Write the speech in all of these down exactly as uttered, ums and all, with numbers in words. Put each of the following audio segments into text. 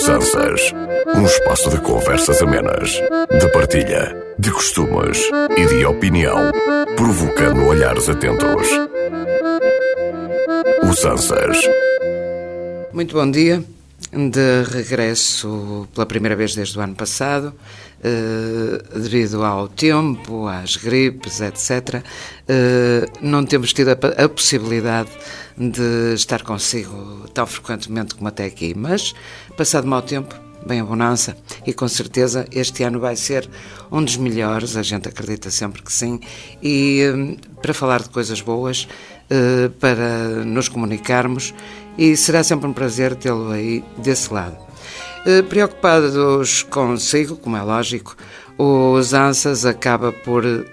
Usanças, um espaço de conversas amenas, de partilha, de costumes e de opinião, provocando olhares atentos. Usanças. Muito bom dia. De regresso pela primeira vez desde o ano passado, eh, devido ao tempo, às gripes, etcétera, eh, não temos tido a, a possibilidade de estar consigo tão frequentemente como até aqui, mas, passado mau tempo, bem a bonança, e com certeza este ano vai ser um dos melhores, a gente acredita sempre que sim, e eh, para falar de coisas boas, eh, para nos comunicarmos, e será sempre um prazer tê-lo aí desse lado. Eh, preocupados consigo, como é lógico, o Usanças acaba por eh,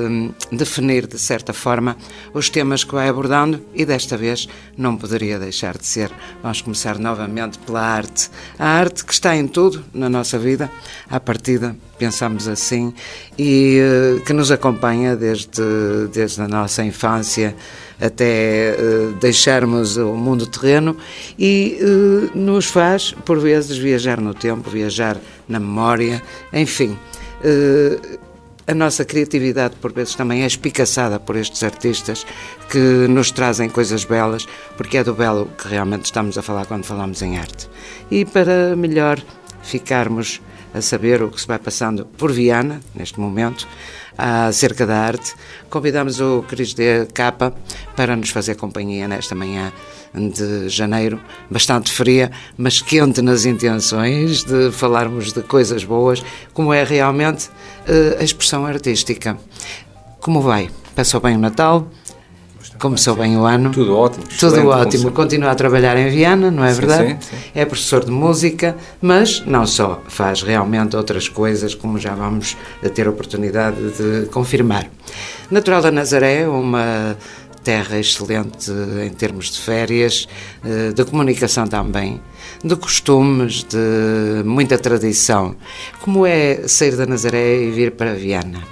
definir, de certa forma, os temas que vai abordando e desta vez não poderia deixar de ser. Vamos começar novamente pela arte. A arte que está em tudo na nossa vida, à partida, pensamos assim, e eh, que nos acompanha desde, desde a nossa infância até uh, deixarmos o mundo terreno e uh, nos faz, por vezes, viajar no tempo, viajar na memória, enfim. Uh, a nossa criatividade, por vezes, também é espicaçada por estes artistas que nos trazem coisas belas, porque é do belo que realmente estamos a falar quando falamos em arte. E para melhor ficarmos a saber o que se vai passando por Viana, neste momento, acerca da arte, convidamos o Cris de Capa para nos fazer companhia nesta manhã de janeiro, bastante fria, mas quente nas intenções de falarmos de coisas boas, como é realmente a expressão artística. Como vai? Passou bem o Natal? Começou bem o ano. Tudo ótimo. Tudo ótimo. Continua a trabalhar em Viana, não é sim, verdade? Sim, sim. É professor de música, mas não só, faz realmente outras coisas, como já vamos ter a oportunidade de confirmar. Natural da Nazaré, uma terra excelente em termos de férias, de comunicação também, de costumes, de muita tradição. Como é sair da Nazaré e vir para Viana?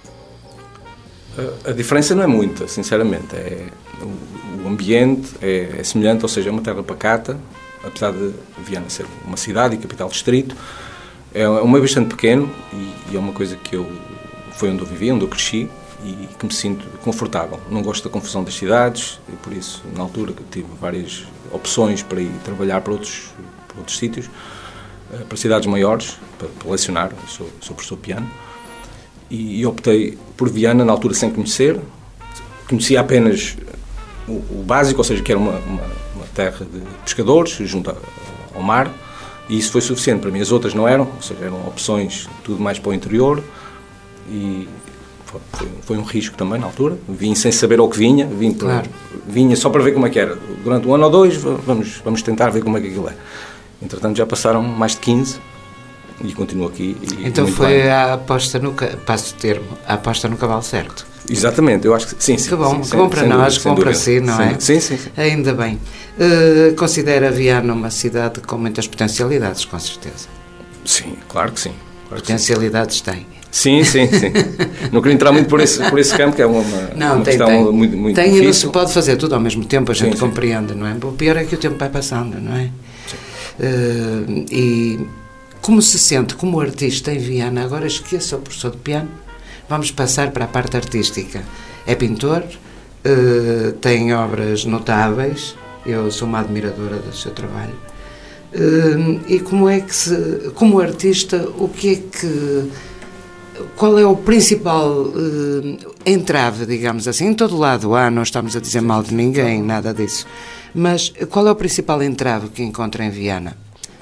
A diferença não é muita, sinceramente. É, o ambiente é, é semelhante, ou seja, é uma terra pacata, apesar de Viana ser uma cidade e capital distrito. É um meio bastante pequeno e, e é uma coisa que eu foi onde eu vivi, onde eu cresci e que me sinto confortável. Não gosto da confusão das cidades e por isso, na altura, que tive várias opções para ir trabalhar para outros, para outros sítios, para cidades maiores, para, para lecionar. Eu sou, sou professor de piano. E optei por Viana, na altura, sem conhecer. Conhecia apenas o, o básico, ou seja, que era uma, uma, uma terra de pescadores, junto ao mar, e isso foi suficiente para mim. As outras não eram, ou seja, eram opções tudo mais para o interior, e foi, foi um risco também, na altura. Vim sem saber ao que vinha, vim para, claro. vinha só para ver como é que era. Durante um ano ou dois, vamos, vamos tentar ver como é que aquilo é. Entretanto, já passaram mais de quinze, e continuo aqui. E então foi bem. a aposta no, passo o termo, a aposta no cavalo certo. Exatamente, eu acho que sim. sim que bom, sim, que bom para nós, que bom para si, não sim, é? Sim, sim, sim. Ainda bem. Uh, considera Viana uma cidade com muitas potencialidades, com certeza. Sim, claro que sim. Claro potencialidades que sim. tem. Sim, sim, sim. Não queria entrar muito por esse, por esse campo, que é uma, não, uma tem, questão tem. muito, muito tem difícil. E não se pode fazer tudo ao mesmo tempo, a gente sim, compreende, sim. não é? O pior é que o tempo vai passando, não é? Sim. Uh, e como se sente como artista em Viana? Agora esqueça o professor de piano, vamos passar para a parte artística. É pintor, uh, tem obras notáveis, eu sou uma admiradora do seu trabalho. Uh, e como é que se, como artista, o que é que, qual é o principal uh, entrave, digamos assim? Em todo lado há, não estamos a dizer mal de ninguém, nada disso, mas qual é o principal entrave que encontra em Viana?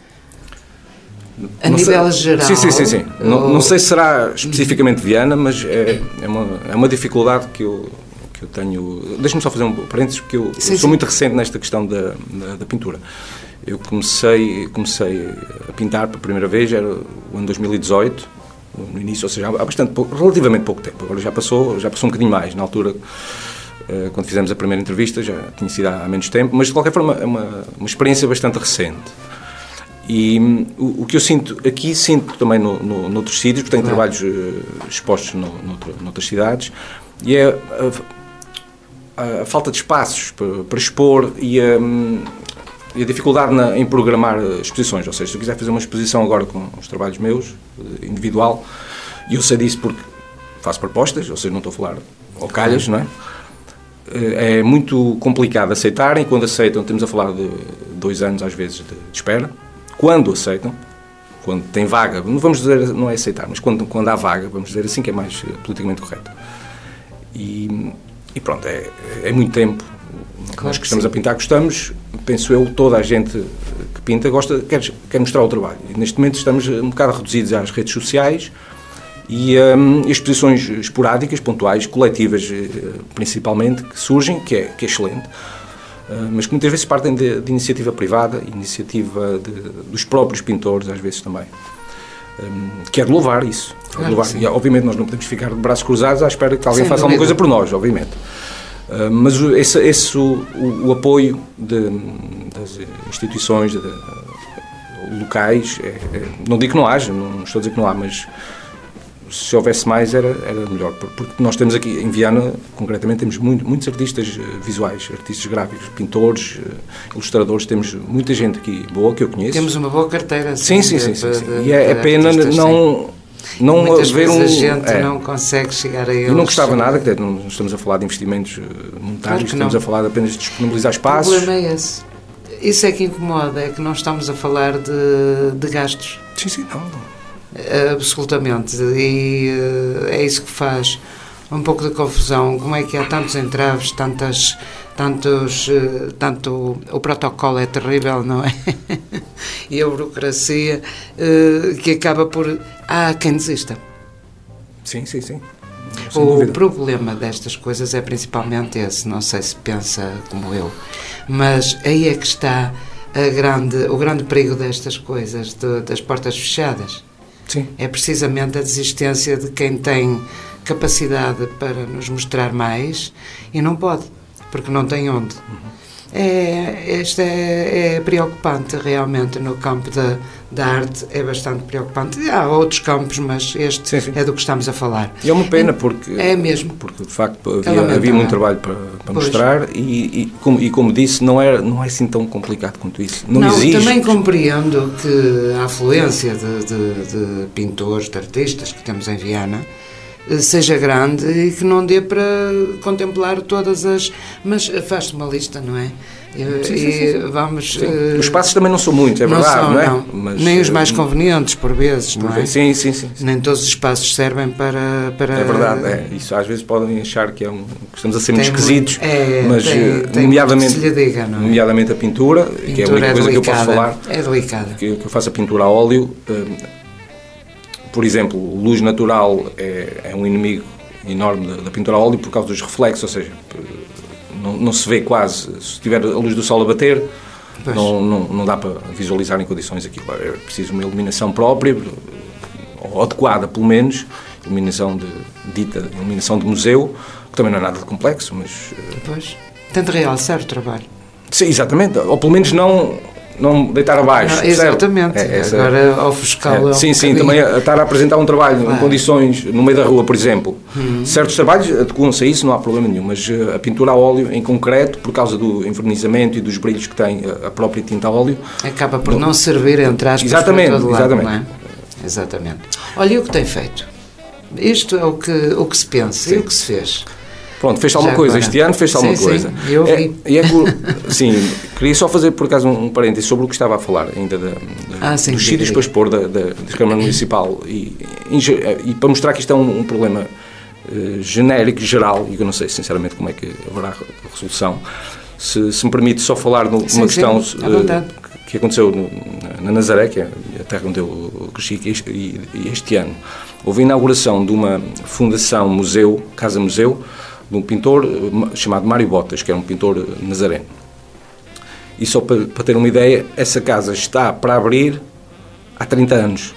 A não nível sei, geral? Sim, sim, sim. sim. Ou... Não, não sei se será especificamente Viana, mas é, é, uma, é uma dificuldade que eu, que eu tenho. Deixa-me só fazer um parênteses, porque eu, sim, eu sou sim. muito recente nesta questão da, da, da pintura. Eu comecei, comecei a pintar pela primeira vez, era o ano dois mil e dezoito, no início, ou seja, há bastante pouco, relativamente pouco tempo. Agora já passou, já passou um bocadinho mais. Na altura, quando fizemos a primeira entrevista, já tinha sido há menos tempo, mas de qualquer forma é uma, uma experiência bastante recente. E um, o, o que eu sinto aqui, sinto também no, no, noutros sítios, porque tenho claro. trabalhos uh, expostos no, noutra, noutras cidades, e é a, a, a falta de espaços para, para expor e um, e a dificuldade na, em programar exposições. Ou seja, se eu quiser fazer uma exposição agora com os trabalhos meus, individual, e eu sei disso porque faço propostas, ou seja, não estou a falar ao calhas, não é? É muito complicado aceitarem. Quando aceitam, temos a falar de dois anos, às vezes, de, de espera. Quando aceitam, quando tem vaga, não vamos dizer, não é aceitar, mas quando, quando há vaga, vamos dizer assim, que é mais politicamente correto. E, e pronto, é, é muito tempo. Claro. Nós que estamos a pintar, gostamos, penso eu, toda a gente que pinta gosta, quer, quer mostrar o trabalho. E neste momento estamos um bocado reduzidos às redes sociais e um, exposições esporádicas, pontuais, coletivas, principalmente, que surgem, que é, que é excelente, uh, mas que muitas vezes partem de, de iniciativa privada, iniciativa de, dos próprios pintores, às vezes também. Um, quero louvar isso. Quero claro, louvar. E, obviamente, nós não podemos ficar de braços cruzados à espera que alguém Sem faça dúvida. alguma coisa por nós, obviamente. Uh, mas esse, esse o, o, o apoio de, das instituições de, de, locais, é, é, não digo que não haja, não estou a dizer que não há, mas se houvesse mais era, era melhor, porque nós temos aqui em Viana, concretamente, temos muito, muitos artistas visuais, artistas gráficos, pintores, ilustradores, temos muita gente aqui boa que eu conheço. Temos uma boa carteira. Sim, sim, sim, sim, sim. E é, é pena não... Não Muitas haver vezes um, a gente é, não consegue chegar a eles. Eu não gostava nada, que não estamos a falar de investimentos monetários, claro estamos não. a falar apenas de disponibilizar espaços. O problema é esse. Isso é que incomoda, é que não estamos a falar de, de gastos. Sim, sim, não. Absolutamente. E é isso que faz um pouco de confusão. Como é que há tantos entraves, tantas, tantos, tanto o protocolo é terrível, não é? E a burocracia que acaba por... Há quem desista. Sim, sim, sim. Sem o dúvida. Problema destas coisas é principalmente esse, não sei se pensa como eu, mas aí é que está a grande, o grande perigo destas coisas, de, das portas fechadas. Sim. É precisamente a desistência de quem tem capacidade para nos mostrar mais e não pode, porque não tem onde. Uhum. É, este é, é preocupante realmente no campo da, da arte, é bastante preocupante. Há outros campos, mas este sim, sim. é do que estamos a falar. E é uma pena porque, é mesmo. porque de facto havia, havia muito trabalho para, para mostrar e, e, como, e como disse, não é, não é assim tão complicado quanto isso. Não, não existe. Também compreendo que a afluência de, de, de pintores, de artistas que temos em Viana seja grande e que não dê para contemplar todas as... Mas faz-se uma lista, não é? E, sim, sim, sim. vamos... Uh, os espaços também não são muitos, é não verdade, são, não é? Não. Mas, nem os mais convenientes, por vezes, por não é? Sim, sim, sim, sim. Nem todos os espaços servem para... para é verdade, é. Isso às vezes podem achar que, é um, que estamos a ser muito esquisitos, é, mas tem, tem nomeadamente, que se lhe diga, não é? nomeadamente a pintura, pintura que é a única é coisa delicada, que eu posso falar. É delicada. Que, que eu faço a pintura a óleo. Uh, por exemplo, luz natural é, é um inimigo enorme da, da pintura a óleo por causa dos reflexos, ou seja, não, não se vê quase, se tiver a luz do sol a bater, não, não, não dá para visualizar em condições aquilo. É preciso uma iluminação própria, ou adequada pelo menos, iluminação de, dita iluminação de museu, que também não é nada de complexo, mas... Pois, tem de realçar o trabalho. Sim, exatamente, ou pelo menos não... não deitar abaixo, não, exatamente, é, essa, agora ofuscá-lo é, é, sim, um sim, também a, a estar a apresentar um trabalho claro. em condições, no meio da rua, por exemplo, hum. certos trabalhos adequam-se a isso, não há problema nenhum, mas a pintura a óleo em concreto, por causa do envernizamento e dos brilhos que tem a própria tinta a óleo, acaba por não, não servir, entre aspas, exatamente, para todo lado, exatamente. Não é? Exatamente. Olha, e o que tem feito? Isto é o que, o que se pensa, sim. e o que se fez? Pronto, fez alguma coisa agora. este ano, fez alguma sim, coisa. Sim, eu vi. É, é que, sim, queria só fazer por acaso um, um parênteses sobre o que estava a falar ainda da, da, ah, sim, dos sim, sítios sim. para expor da, da, da Câmara Municipal e, e, e para mostrar que isto é um, um problema uh, genérico, geral, e que eu não sei sinceramente como é que haverá resolução. Se, se me permite só falar de uma sim, questão sim, uh, que aconteceu no, na Nazaré, que é a terra onde eu cresci, este, e, e este ano houve a inauguração de uma fundação museu, casa-museu, de um pintor chamado Mário Botas, que era um pintor nazareno. E só para, para ter uma ideia, essa casa está para abrir há trinta anos.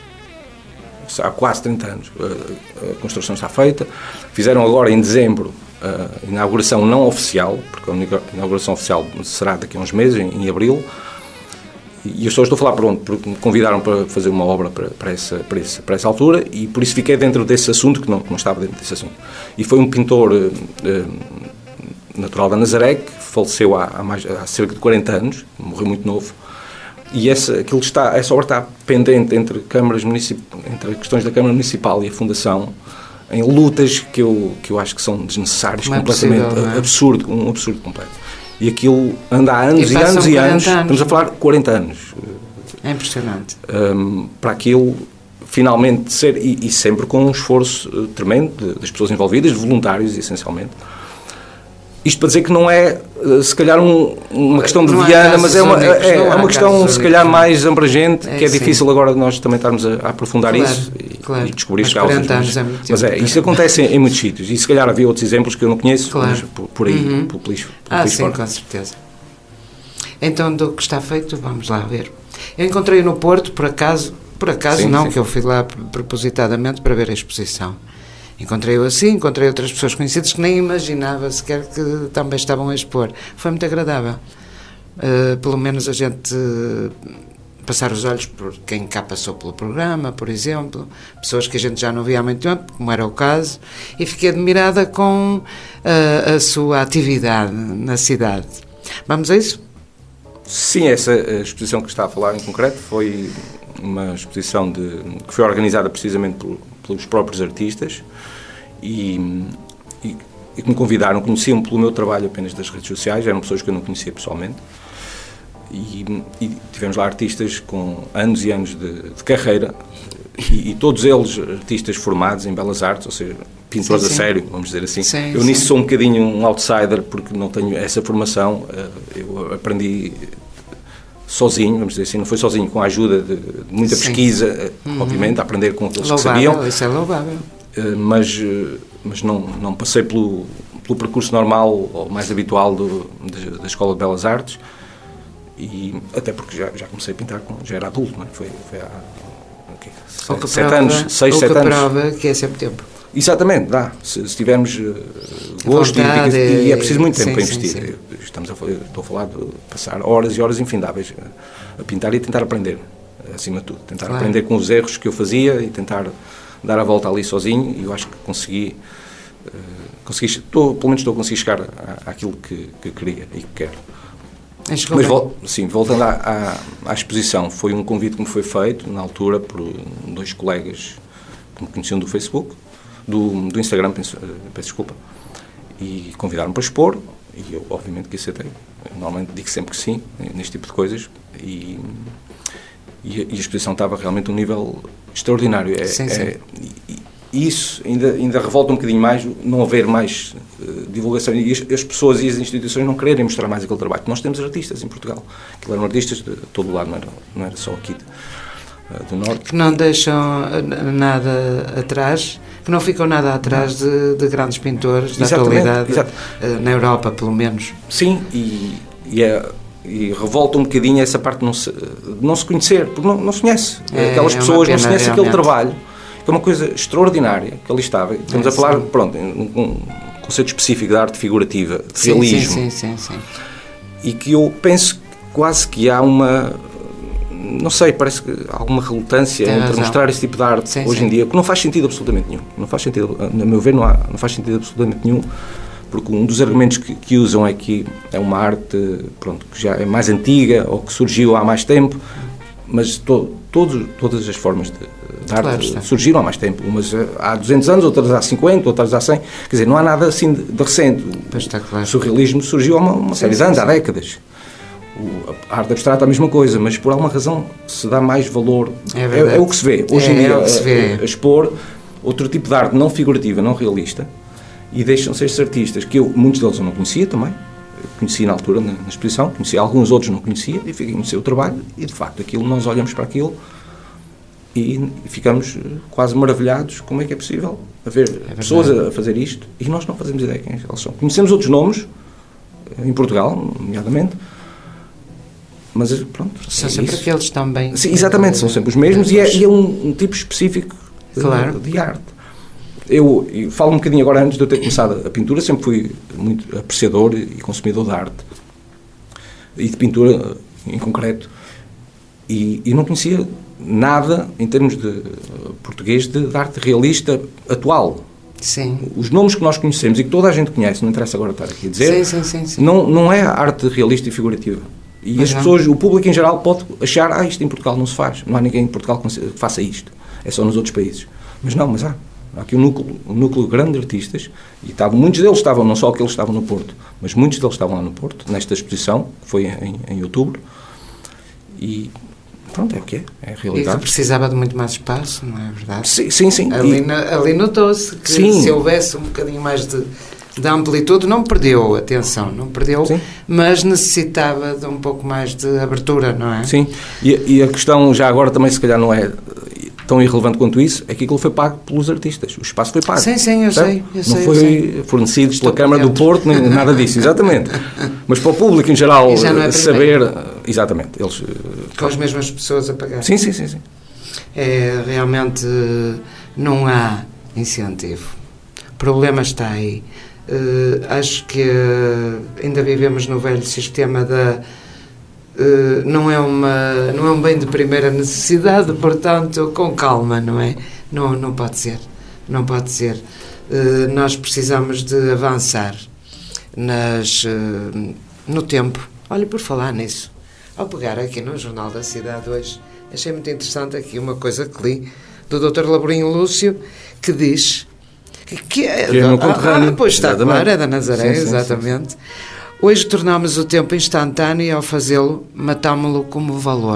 Há quase trinta anos. A construção está feita. Fizeram agora, em dezembro, a inauguração não oficial, porque a inauguração oficial será daqui a uns meses, em, em abril. E eu só estou a falar, pronto, porque me convidaram para fazer uma obra para, para, essa, para, essa, para essa altura e por isso fiquei dentro desse assunto, que não, que não estava dentro desse assunto. E foi um pintor uh, natural da Nazaré, que faleceu há, há, mais, há cerca de quarenta anos, morreu muito novo, e essa, aquilo está, essa obra está pendente entre, câmaras municip, entre questões da Câmara Municipal e a Fundação, em lutas que eu, que eu acho que são desnecessárias, não completamente é possível, não é? absurdo, um absurdo completo. E aquilo anda há anos e, e anos e anos, anos, estamos a falar de quarenta anos. É impressionante. Um, para aquilo finalmente ser, e, e sempre com um esforço uh, tremendo de, das pessoas envolvidas, de voluntários, essencialmente. Isto para dizer que não é, uh, se calhar, um, uma questão de não Viana, mas é uma, únicos, é, é uma questão, se calhar, únicos, mais abrangente, é, que é sim. difícil agora nós também estarmos a, a aprofundar claro, isso e, claro. e descobrir mas as causas. quarenta anos Mas, é muito mas tempo, é, isso acontece em, em muitos sítios, e se calhar havia outros exemplos que eu não conheço, claro. mas por, por aí, uhum. por pelo Ah, sim, com certeza. Então, do que está feito, vamos lá ver. Eu encontrei no Porto, por acaso, por acaso sim, não, sim. que eu fui lá propositadamente para ver a exposição. Encontrei-o assim, encontrei outras pessoas conhecidas que nem imaginava sequer que também estavam a expor. Foi muito agradável. Uh, pelo menos a gente uh, passar os olhos por quem cá passou pelo programa, por exemplo, pessoas que a gente já não via há muito tempo, como era o caso, e fiquei admirada com uh, a sua atividade na cidade. Vamos a isso? Sim, essa exposição que está a falar em concreto foi uma exposição de, que foi organizada precisamente por, pelos próprios artistas e, e, e que me convidaram, conheciam pelo meu trabalho apenas das redes sociais, eram pessoas que eu não conhecia pessoalmente e, e tivemos lá artistas com anos e anos de, de carreira e, e todos eles artistas formados em belas artes, ou seja, pintores sim, sim. a sério, vamos dizer assim. Sim, eu sim. nisso sou um bocadinho um outsider porque não tenho essa formação, eu aprendi sozinho, vamos dizer assim, não foi sozinho, com a ajuda de, de muita sim. pesquisa, uhum. obviamente, a aprender com aqueles louvável, que sabiam. Isso é louvável. Mas, mas não, não passei pelo, pelo percurso normal ou mais habitual do, de, da Escola de Belas Artes e até porque já, já comecei a pintar, com, já era adulto, não é? Foi, foi há okay, sete, sete anos, seis, sete anos. O que prova que é sempre tempo. Exatamente, dá. Se, se tivermos uh, gosto vontade, e, e é preciso muito tempo sim, para investir. Sim, sim. Estamos a, estou a falar de passar horas e horas infindáveis a, a pintar e tentar aprender, acima de tudo. Tentar claro. aprender com os erros que eu fazia e tentar dar a volta ali sozinho e eu acho que consegui, uh, consegui estou, pelo menos estou a conseguir chegar à, àquilo que, que queria e que quero. Mas, vol, sim, voltando à, à, à exposição, foi um convite que me foi feito, na altura, por dois colegas que me conheciam do Facebook, Do, do Instagram, peço, peço desculpa, e convidaram-me para expor, e eu obviamente que aceitei. Eu, normalmente digo sempre que sim, neste tipo de coisas, e, e, a, e a exposição estava realmente a um nível extraordinário. É, sim, sim. É, e, e isso ainda, ainda revolta um bocadinho mais, não haver mais uh, divulgação, e as, as pessoas e as instituições não quererem mostrar mais aquele trabalho. Nós temos artistas em Portugal, que eram artistas de todo o lado, não era, não era só aqui uh, do Norte. Que não deixam nada atrás, que não ficam nada atrás de, de grandes pintores da Exatamente, atualidade, exato. na Europa, pelo menos. Sim, e, e, é, e revolta um bocadinho essa parte de não se, de não se conhecer, porque não, não se conhece. É, Aquelas pessoas não se conhecem aquele trabalho, que é uma coisa extraordinária, que ali estava. Estamos é, a falar, sim. pronto, um, um conceito específico de arte figurativa, de sim, realismo. Sim, sim, sim, sim. E que eu penso quase que há uma... não sei, parece que há alguma relutância Tem entre razão. mostrar esse tipo de arte sim, hoje sim. em dia, que não faz sentido absolutamente nenhum. Não faz sentido, a meu ver, não, há, não faz sentido absolutamente nenhum, porque um dos argumentos que, que usam é que é uma arte pronto, que já é mais antiga ou que surgiu há mais tempo, mas to, todo, todas as formas de, de arte claro, surgiram há mais tempo. Umas há duzentos anos, outras há cinquenta, outras há cem. Quer dizer, não há nada assim de, de recente. Está claro. O surrealismo surgiu há uma, uma série de anos, há décadas. O, a arte abstrata é a mesma coisa, mas por alguma razão se dá mais valor. É, é, é o que se vê. Hoje é, em dia, é o que se vê. A, a expor outro tipo de arte não figurativa, não realista, e deixam-se estes artistas, que eu, muitos deles eu não conhecia também, eu conheci na altura, na, na exposição, conheci alguns outros não conhecia, e fiquei a conhecer o trabalho, e de facto aquilo, nós olhamos para aquilo e, e ficamos quase maravilhados como é que é possível haver é pessoas a fazer isto, e nós não fazemos ideia quem eles são. Conhecemos outros nomes, em Portugal, nomeadamente, mas pronto. São é sempre isso. aqueles também. Sim, exatamente, são sempre os mesmos e é, e é um, um tipo específico claro. de, de arte. Eu, eu falo um bocadinho agora, antes de eu ter começado a pintura, sempre fui muito apreciador e consumidor de arte e de pintura em concreto, e, e não conhecia nada em termos de uh, português de, de arte realista atual. Sim. Os nomes que nós conhecemos e que toda a gente conhece, não interessa agora estar aqui a dizer, sim, sim, sim, sim. Não, não é arte realista e figurativa. E Mas as não. pessoas, o público em geral pode achar, ah, isto em Portugal não se faz, não há ninguém em Portugal que faça isto, é só nos outros países. Mas não, mas há. Há aqui um núcleo, um núcleo grande de artistas, e estavam, muitos deles estavam, não só aqueles que estavam no Porto, mas muitos deles estavam lá no Porto, nesta exposição, que foi em, em outubro, e pronto, é o que é, é a realidade. E que precisava de muito mais espaço, não é verdade? Sim, sim. sim. Ali, E, na, ali notou-se que sim. se houvesse um bocadinho mais de, de amplitude, não perdeu, atenção, não perdeu, sim. mas necessitava de um pouco mais de abertura, não é? Sim, e, e a questão já agora também se calhar não é tão irrelevante quanto isso, é que aquilo foi pago pelos artistas, o espaço foi pago. Sim, sim, eu certo? sei. Eu não sei, foi eu sei. fornecido Estou pela Câmara do Porto, nem nada disso, exatamente. Mas para o público em geral E já não é saber, exatamente, eles... Com as mesmas pessoas a pagar. Sim, sim, sim. sim. É, realmente não há incentivo. O problema está aí. Uh, acho que uh, ainda vivemos no velho sistema da... Uh, não, é uma, não é um bem de primeira necessidade, portanto, com calma, não é? Não, não pode ser. Não pode ser. Uh, nós precisamos de avançar nas, uh, no tempo. Olha, por falar nisso, ao pegar aqui no Jornal da Cidade hoje, achei muito interessante aqui uma coisa que li do doutor Laborinho Lúcio, que diz que, que é... Que é no conterrâneo. Ah, pois está, Exatamente. claro, é da Nazaré, Sim, sim, exatamente. Sim. Hoje tornámos o tempo instantâneo e ao fazê-lo matámo-lo como valor.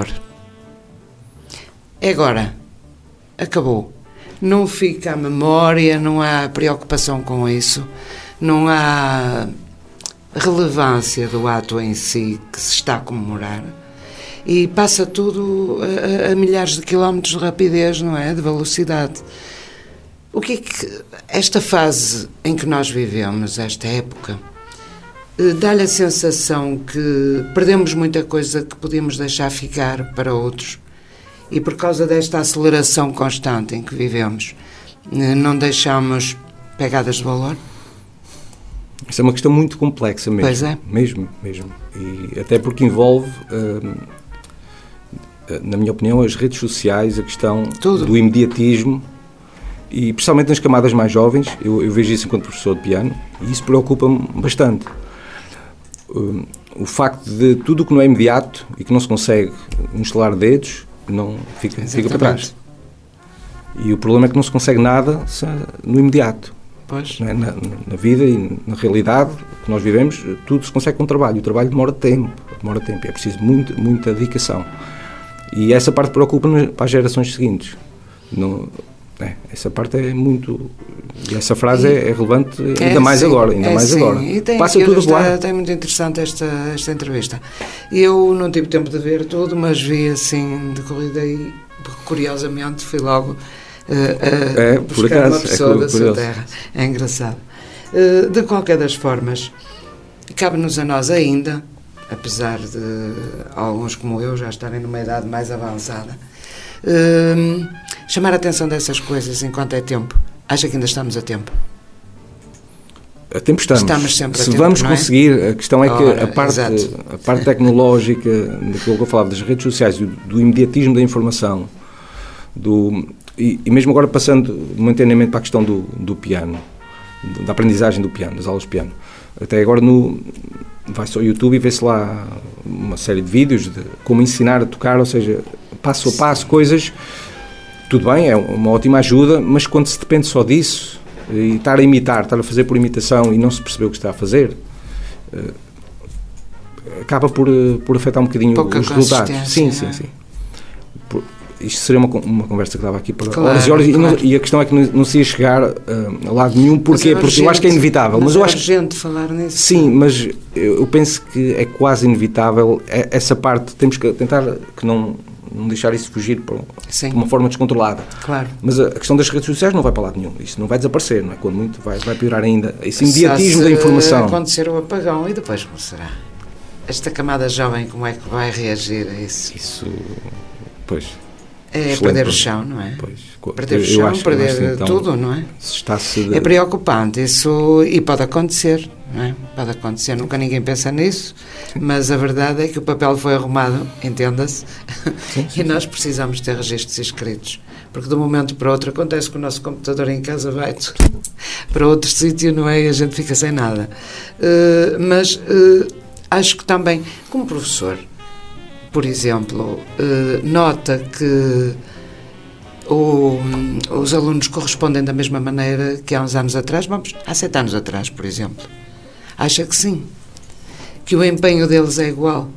É agora. Acabou. Não fica a memória, não há preocupação com isso, não há relevância do ato em si que se está a comemorar e passa tudo a, a milhares de quilómetros de rapidez, não é? De velocidade. O que é que esta fase em que nós vivemos, esta época, dá-lhe a sensação que perdemos muita coisa que podíamos deixar ficar para outros e por causa desta aceleração constante em que vivemos, não deixamos pegadas de valor? Isso é uma questão muito complexa mesmo. Pois é. Mesmo, mesmo. E até porque envolve, hum, na minha opinião, as redes sociais, a questão Tudo. do imediatismo e, principalmente nas camadas mais jovens, eu, eu vejo isso enquanto professor de piano e isso preocupa-me bastante. Um, o facto de tudo o que não é imediato e que não se consegue instalar dedos, não fica, fica para trás. E o problema é que não se consegue nada no imediato. Pois. Não é? na, na vida e na realidade que nós vivemos, tudo se consegue com o trabalho. O trabalho demora tempo, demora tempo. É preciso muito, muita dedicação. E essa parte preocupa-nos para as gerações seguintes. Não, é, essa parte é muito... E essa frase e, é, é relevante ainda é, mais sim, agora. Ainda é, mais sim. agora. E tem, Passa tudo está, lá. está muito interessante esta, esta entrevista. Eu não tive tempo de ver tudo, mas vi assim de corrida e curiosamente fui logo uh, uh, é, buscar por acaso, uma pessoa é da sua terra. É engraçado. Uh, de qualquer das formas, cabe-nos a nós ainda, apesar de alguns como eu já estarem numa idade mais avançada, uh, chamar a atenção dessas coisas enquanto é tempo. Acha que ainda estamos a tempo? A tempo estamos. Estamos sempre a Se tempo, vamos não é? conseguir, a questão é que Ora, a, parte, exato. a parte tecnológica, daquilo que eu falava, das redes sociais, do, do imediatismo da informação, do, e, e mesmo agora passando momentaneamente para a questão do, do piano, da aprendizagem do piano, das aulas de piano. Até agora no, vai-se ao YouTube e vê-se lá uma série de vídeos de como ensinar a tocar, ou seja, passo a passo, Sim. coisas... Tudo bem, é uma ótima ajuda, mas quando se depende só disso, e estar a imitar, estar a fazer por imitação e não se perceber o que está a fazer, uh, acaba por, uh, por afetar um bocadinho Pouca os resultados. Sim, é? sim, sim. Por, isto seria uma, uma conversa que estava aqui para claro, horas e horas, claro. e, não, e a questão é que não, não se ia chegar uh, a lado nenhum. Porquê? É Porque urgente, eu acho que é inevitável. Mas, mas é eu acho urgente falar nisso. Sim, mas eu penso que é quase inevitável essa parte. Temos que tentar que não... não deixar isso fugir por, de uma forma descontrolada. Claro. Mas a questão das redes sociais não vai para lado nenhum. Isso não vai desaparecer, não é? Quando muito vai, vai piorar ainda. Esse imediatismo da informação. Se acontecer o apagão, e depois como será? Esta camada jovem, como é que vai reagir a isso? Isso, pois... É perder o chão, não é? Pois, perder o chão, acho, perder acho, então, tudo, não é? Está-se de... É preocupante isso, e pode acontecer, não é? Pode acontecer, nunca ninguém pensa nisso, sim. Mas a verdade é que o papel foi arrumado, entenda-se, sim, sim, e nós precisamos ter registros escritos, porque de um momento para o outro acontece que o nosso computador em casa vai para outro sítio, não é? E a gente fica sem nada. Uh, mas uh, acho que também, como professor, por exemplo, uh, nota que o, os alunos correspondem da mesma maneira que há uns anos atrás, vamos, há sete anos atrás, por exemplo. Acha que sim? Que o empenho deles é igual?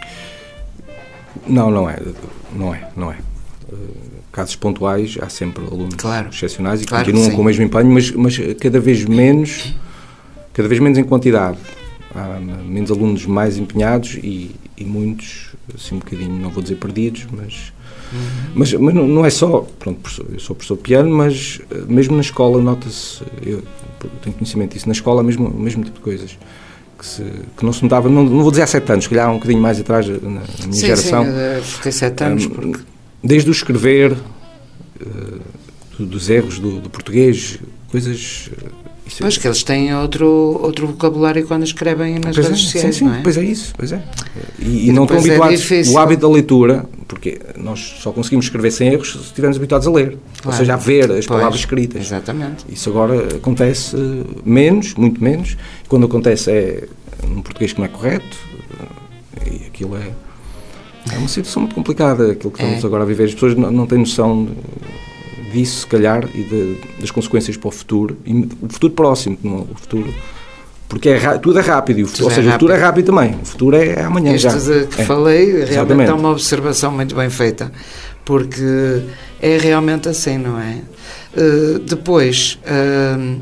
Não, não é. Não é, não é. Casos pontuais, há sempre alunos claro. excepcionais e claro continuam com o mesmo empenho, mas, mas cada vez menos, cada vez menos em quantidade. Há menos alunos mais empenhados e, e muitos, assim um bocadinho, não vou dizer perdidos, mas, uhum. mas, mas não, não é só, pronto, eu sou professor de piano, mas mesmo na escola nota-se, eu tenho conhecimento disso, na escola mesmo, o mesmo tipo de coisas. Que, se, que não se notava, não, não vou dizer há sete anos, se calhar um bocadinho mais atrás, na, na minha sim, geração. Sim, tem sete anos. Um, porque... Desde o escrever, uh, dos erros do, do português, coisas... Uh, pois é... que eles têm outro, outro vocabulário quando escrevem nas pois redes é, sociais, sim, sim, não é? Pois é isso, pois é. E, e e não estão habituados. É o hábito da leitura, porque nós só conseguimos escrever sem erros se estivermos habituados a ler, claro. Ou seja, a ver as palavras pois, escritas. Exatamente. Isso agora acontece menos, muito menos. Quando acontece é um português que não é correto, e aquilo é, é uma situação muito complicada, aquilo que estamos é. agora a viver. As pessoas não, não têm noção disso, se calhar, e de, das consequências para o futuro, e o futuro próximo, não, o futuro... Porque é, tudo é rápido, e o, ou é seja, rápido. O futuro é rápido também, o futuro é amanhã Isto já. Isto que é. falei, realmente Exatamente. É uma observação muito bem feita, porque é realmente assim, não é? Uh, depois, uh,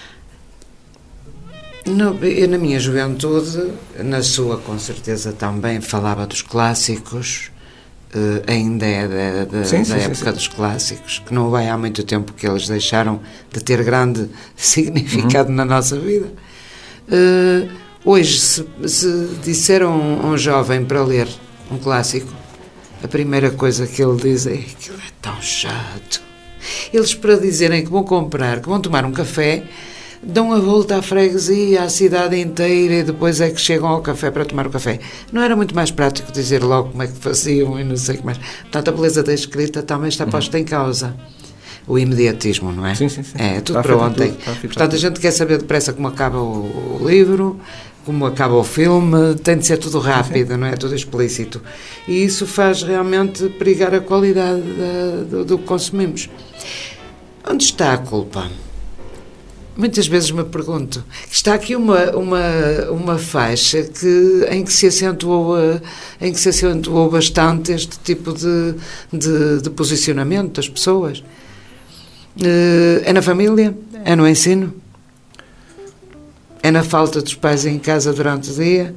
no, eu na minha juventude, na sua com certeza também falava dos clássicos, uh, ainda é da, da, sim, da sim, época sim, sim. dos clássicos, que não vai há muito tempo que eles deixaram de ter grande significado uhum. na nossa vida. Uh, hoje, se, se disseram a um, um jovem para ler um clássico, a primeira coisa que ele diz é: aquilo é tão chato. Eles, para dizerem que vão comprar, que vão tomar um café, dão a volta à freguesia, à cidade inteira, e depois é que chegam ao café para tomar o café. Não era muito mais prático dizer logo como é que faziam e não sei o que mais? Portanto, a beleza da escrita também está posta uhum. em causa. O imediatismo, não é? Sim, sim, sim. É, tudo está para ontem. Tudo, Portanto, a gente quer saber depressa como acaba o, o livro, como acaba o filme, tem de ser tudo rápido, sim, sim. não é? Tudo explícito. E isso faz realmente perigar a qualidade da, do, do que consumimos. Onde está a culpa? Muitas vezes me pergunto. Está aqui uma, uma, uma faixa que, em, que se acentuou, em que se acentuou bastante este tipo de, de, de posicionamento das pessoas. É na família? É no ensino? É na falta dos pais em casa durante o dia?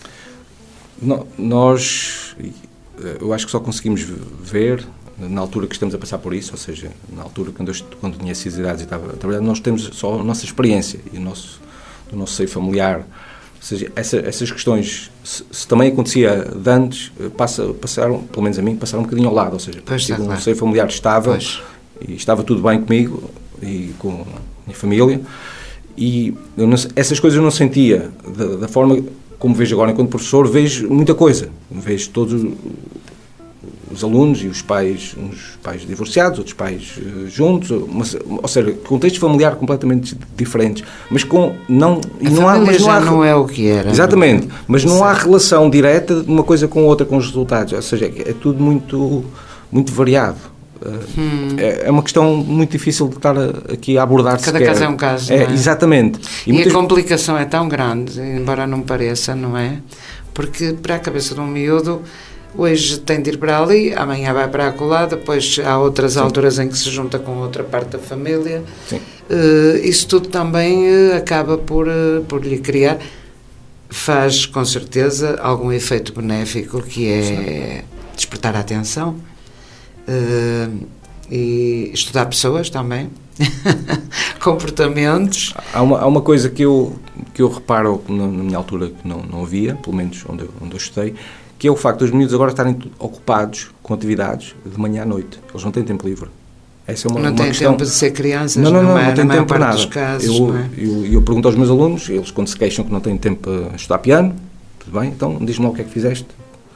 Nós, eu acho que só conseguimos ver na altura que estamos a passar por isso, ou seja, na altura quando eu quando tinha essas idades e estava a trabalhar, nós temos só a nossa experiência e o nosso, o nosso seio familiar. Ou seja, essa, essas questões, se, se também acontecia de antes, passa, passaram, pelo menos a mim, passaram um bocadinho ao lado, ou seja, pois tive está, um claro. seio familiar estável pois. E estava tudo bem comigo e com a minha família, e eu não, essas coisas eu não sentia da, da forma como vejo agora enquanto professor. Vejo muita coisa, vejo todos os alunos e os pais, uns pais divorciados, outros pais uh, juntos, mas, ou seja, contextos familiares completamente diferentes, mas com não a não há, mas já não, há, não é o que era. Exatamente, mas não Exato. há relação direta de uma coisa com outra com os resultados, ou seja, é tudo muito muito variado. Hum. É, é uma questão muito difícil de estar aqui a abordar. Cada sequer. caso é um caso. É, não é? Exatamente. E, e muitas... a complicação é tão grande, embora não pareça, não é? Porque para a cabeça de um miúdo, hoje tem de ir para ali, amanhã vai para acolá, depois há outras Sim. alturas em que se junta com outra parte da família. Sim. Uh, isso tudo também uh, acaba por, uh, por lhe criar, faz com certeza algum efeito benéfico, que é Sim. despertar a atenção. Uh, e estudar pessoas também, comportamentos. Há uma, há uma coisa que eu, que eu reparo na, na minha altura que não, não havia, pelo menos onde eu, onde eu estudei, que é o facto dos miúdos agora estarem ocupados com atividades de manhã à noite. Eles não têm tempo livre. Essa é uma, não uma têm questão... tempo de ser crianças, não, não, não, não, é, não têm tempo para nada. Dos casos, eu, não é? eu, eu pergunto aos meus alunos, eles quando se queixam que não têm tempo a estudar piano, tudo bem, então diz-me lá o que é que fizeste.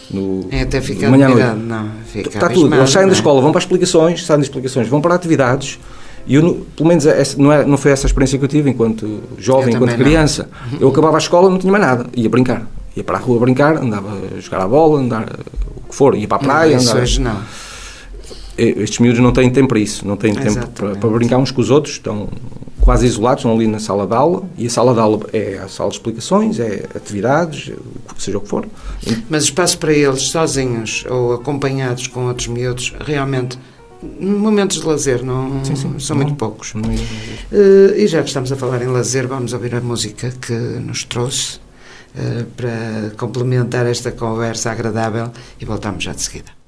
No, é até ficar manhã admirado, não. Fica está tudo. Eles saem da escola, vão para as explicações, saem das explicações, vão para atividades. E eu, pelo menos, essa, não, é, não foi essa a experiência que eu tive enquanto jovem, eu enquanto criança. Não. Eu acabava a escola, não tinha mais nada. Ia brincar. Ia para a rua brincar, andava a jogar a bola, andar o que for, ia para a praia. Não, isso andava... hoje não. Estes miúdos não têm tempo para isso, não têm tempo para, para brincar uns com os outros, estão quase isolados, estão ali na sala de aula, e a sala de aula é a sala de explicações, é atividades, seja o que for. Mas espaço para eles, sozinhos ou acompanhados com outros miúdos, realmente, momentos de lazer não, sim, sim, são não, muito poucos. Não, não, não. Uh, e já que estamos a falar em lazer, vamos ouvir a música que nos trouxe uh, para complementar esta conversa agradável e voltamos já de seguida.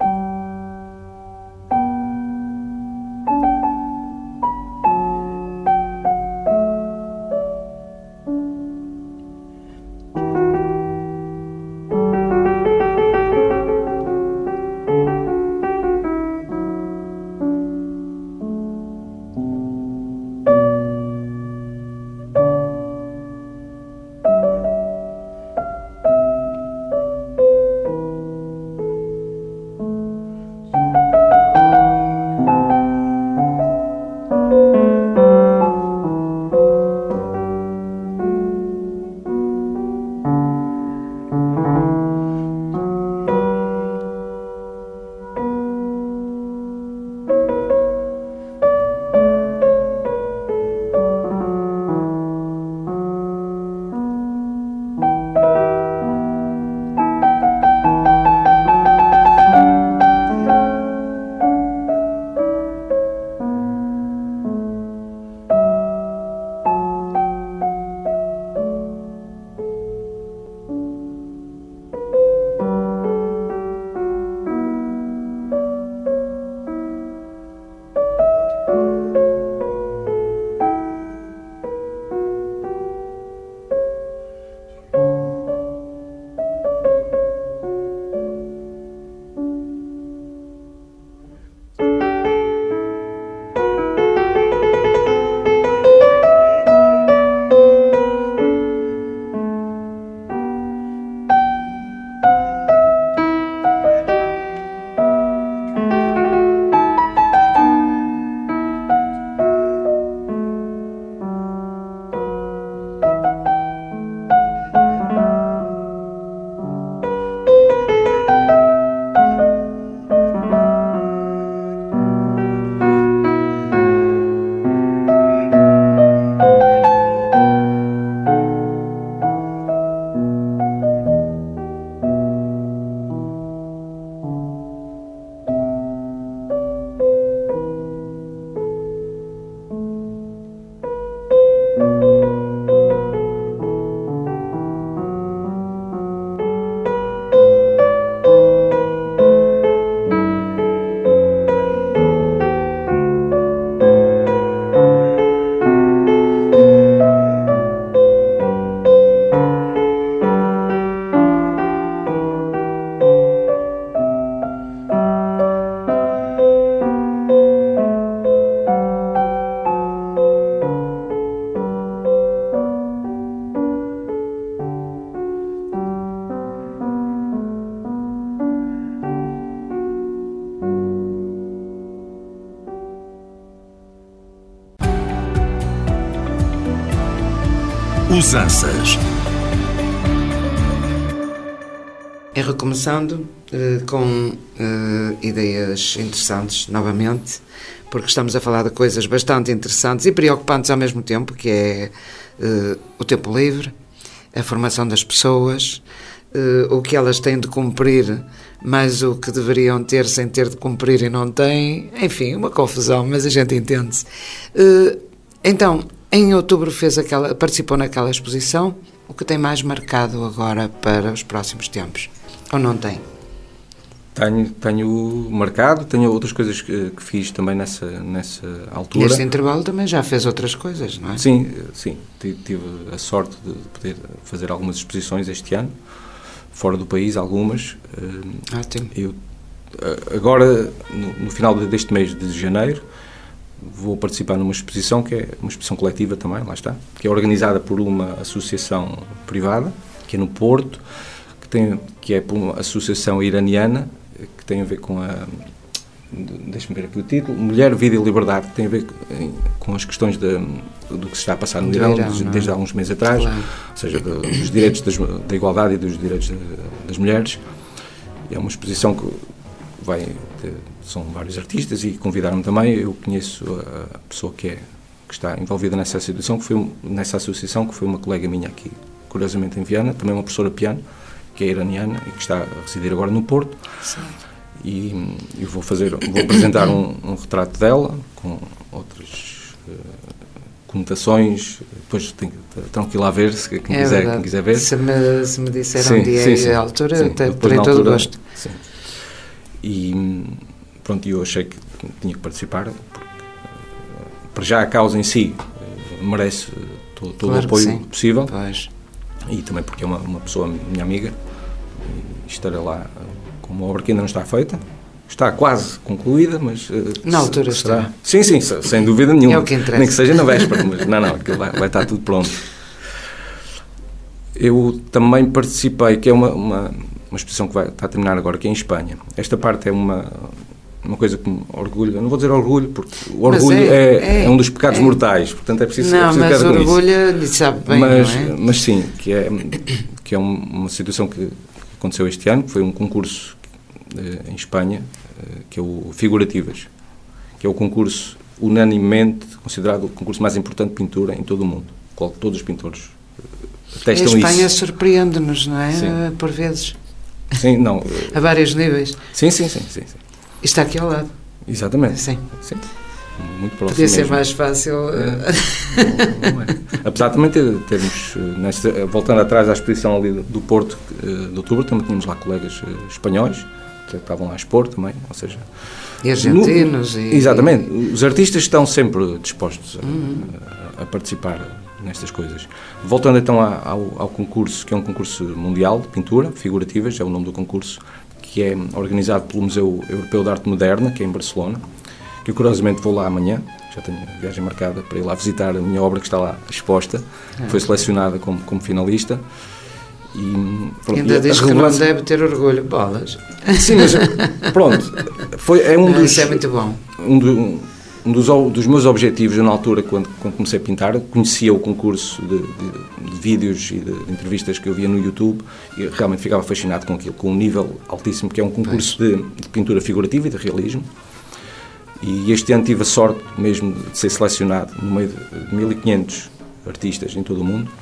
Usanças. E recomeçando uh, com uh, ideias interessantes, novamente, porque estamos a falar de coisas bastante interessantes e preocupantes ao mesmo tempo, que é uh, o tempo livre, a formação das pessoas, uh, o que elas têm de cumprir, mas o que deveriam ter sem ter de cumprir e não têm, enfim, uma confusão, mas a gente entende-se. Uh, então, em outubro fez aquela, participou naquela exposição. O que tem mais marcado agora para os próximos tempos? Ou não tem? Tenho, tenho marcado, tenho outras coisas que, que fiz também nessa, nessa altura. Neste intervalo também já fez outras coisas, não é? Sim, sim. Tive a sorte de poder fazer algumas exposições este ano, fora do país, algumas. Ótimo. Eu, agora, no, no final deste mês de janeiro, vou participar numa exposição que é uma exposição coletiva também, lá está, que é organizada por uma associação privada, que é no Porto, que tem, que é por uma associação iraniana, que tem a ver com a... Deixa-me ver aqui o título. Mulher, Vida e Liberdade, que tem a ver com as questões de, do que se está a passar no Irão, Irão desde há uns meses atrás, claro. Ou seja, do, dos direitos das, da igualdade e dos direitos de, das mulheres. É uma exposição que vai... De, são vários artistas e convidaram-me também. Eu conheço a pessoa que, é, que está envolvida nessa associação, que foi, nessa associação, que foi uma colega minha aqui, curiosamente em Viana, também uma professora de piano, que é iraniana e que está a residir agora no Porto. Sim. E eu vou fazer, vou apresentar um, um retrato dela com outras uh, conotações. Depois tem, terão que ir lá ver, se quem, é quiser, quem quiser ver. Se me, se me disseram dia sim, sim, e a altura, sim, até terei todo o gosto. Sim. E pronto, eu achei que tinha que participar, porque para já a causa em si merece todo, todo claro o apoio possível. Pois. E também porque é uma, uma pessoa, minha amiga, e estarei lá com uma obra que ainda não está feita. Está quase concluída, mas... Na altura será. Está. Sim, sim, sem dúvida nenhuma. É o que interessa. Nem que seja na véspera, mas não, não, aquilo vai, vai estar tudo pronto. Eu também participei, que é uma, uma, uma exposição que vai, está a terminar agora, que é em Espanha. Esta parte é uma, uma coisa que me orgulha. Eu não vou dizer orgulho, porque o orgulho é, é, é, é um dos pecados é. mortais, portanto é preciso... Não, é preciso mas orgulho lhe sabe bem, mas, não é? Mas sim, que é, que é uma situação que aconteceu este ano, que foi um concurso em Espanha, que é o Figurativas, que é o concurso unanimemente considerado o concurso mais importante de pintura em todo o mundo. Qual, todos os pintores atestam isso. A Espanha surpreende-nos, não é? Sim. Por vezes. Sim, não. A vários níveis. Sim, sim, sim. sim, sim. E está aqui ao lado. Exatamente. Sim. Sim. Muito próximo. Podia ser mesmo. mais fácil. É. Não, não é. Apesar de também ter, termos, nesta, voltando atrás à exposição ali do Porto de outubro, também tínhamos lá colegas espanhóis que estavam lá a expor também, ou seja... E argentinos no, e... Exatamente. Os artistas estão sempre dispostos a, uhum. a, a participar nestas coisas. Voltando então ao, ao concurso, que é um concurso mundial de pintura, Figurativas, é o nome do concurso, que é organizado pelo Museu Europeu de Arte Moderna, que é em Barcelona, que eu curiosamente vou lá amanhã, já tenho a viagem marcada para ir lá visitar a minha obra que está lá exposta, ah, foi selecionada como, como finalista. E, pronto, ainda e diz que não deve ter orgulho, bolas. Sim, mas pronto, foi, é um não, dos... Isso é muito bom. Um, do, um dos, dos meus objetivos, na altura, quando, quando comecei a pintar, conhecia o concurso de, de, de vídeos e de, de entrevistas que eu via no YouTube e realmente ficava fascinado com aquilo, com um nível altíssimo, que é um concurso de, de pintura figurativa e de realismo. E este ano tive a sorte mesmo de ser selecionado no meio de mil e quinhentos artistas em todo o mundo.